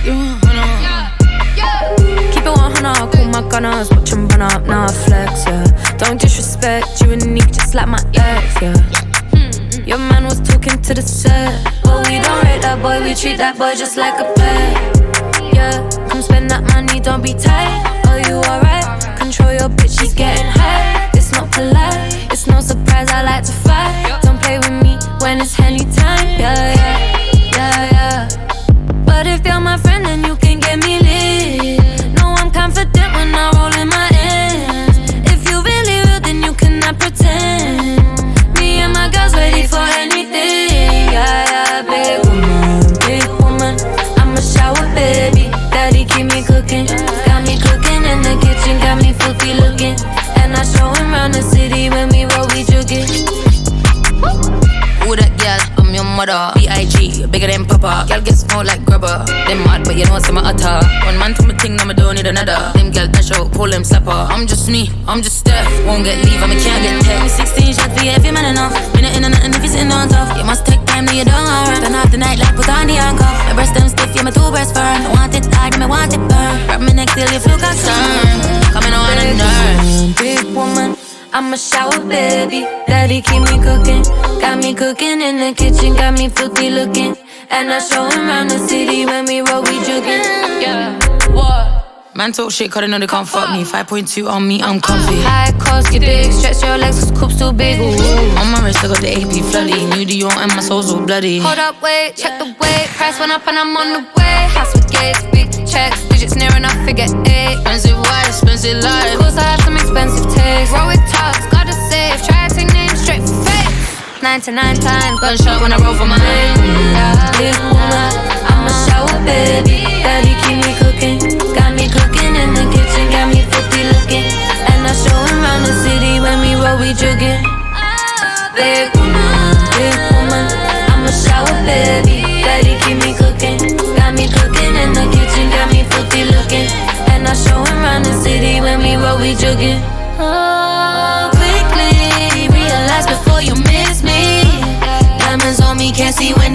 Keep it 100, call my gunners, watch them run up, now I flex, yeah. Don't disrespect, you unique just like my ex, yeah. Your man was talking to the set, but we don't rate that boy, we treat that boy just like a pet, yeah. Come spend that money, don't be tight, are you alright? Control your bitch, she's getting high. It's not polite, it's no surprise, I like to fight. Don't play with me when it's Henny time, yeah, yeah, yeah, yeah. But if you're my friend, then you can get me lit. No, I'm confident when I roll in my ends. If you really real, then you cannot pretend. Me and my girls ready for anything, yeah, yeah. Big woman, I'm a shower baby. Daddy keep me cooking, got me cooking in the kitchen, got me filthy looking. And I show him around the city when we roll, we jugging. Who that girl? I'm your mother. B.I.G. bigger than Papa. Girl get small like grubber. Them mad, but you know what's in my utter. One man to my thing, now I don't need another. Them girl dash out, pull them slapper. I'm just me, I'm just Steph. Won't get leave, I mean can't get text. 16 shots for you if you're man enough. Minute in and nothing if you're sitting on top. You must take time, now you don't run. Turn off the night light, put on the handcuff. My breast them stiff, yeah, my two breasts firm. I want it hard, I want it burn. Wrap me neck till you feel concerned. Coming on a nerve. Big woman, I'm a shower baby. Daddy keep me cooking, got me cooking in the kitchen, got me filthy looking. And I show him around the city when we roll, we jugging. Yeah, what? Man talk shit cause they know they can't fuck me. 5.2 on me, I'm comfy. High cost, get big, stretch your legs cause coop's too big. Ooh. On my wrist I got the AP floody. New Dior and my soul's all bloody. Hold up, wait, check the weight. Price went up and I'm on the way. House with gates, big checks, digits near enough, figure 8. Expensive wife, expensive life. Of course I have some expensive taste. Roll with tucks, gotta save. Try to take names straight for face. 99 times, gunshot when I roll for mine. Big woman, I'm a shower baby. Daddy keep me cooking, got me cooking in the kitchen, got me filthy looking. And I show him around the city when we roll, we jugging. Big woman, I'm a shower baby. Daddy keep me cooking, got me cooking in the kitchen, got me filthy looking. And I show him around the city when we roll, we jugging. Oh, quickly realize before you miss me. Diamonds on me, can't see when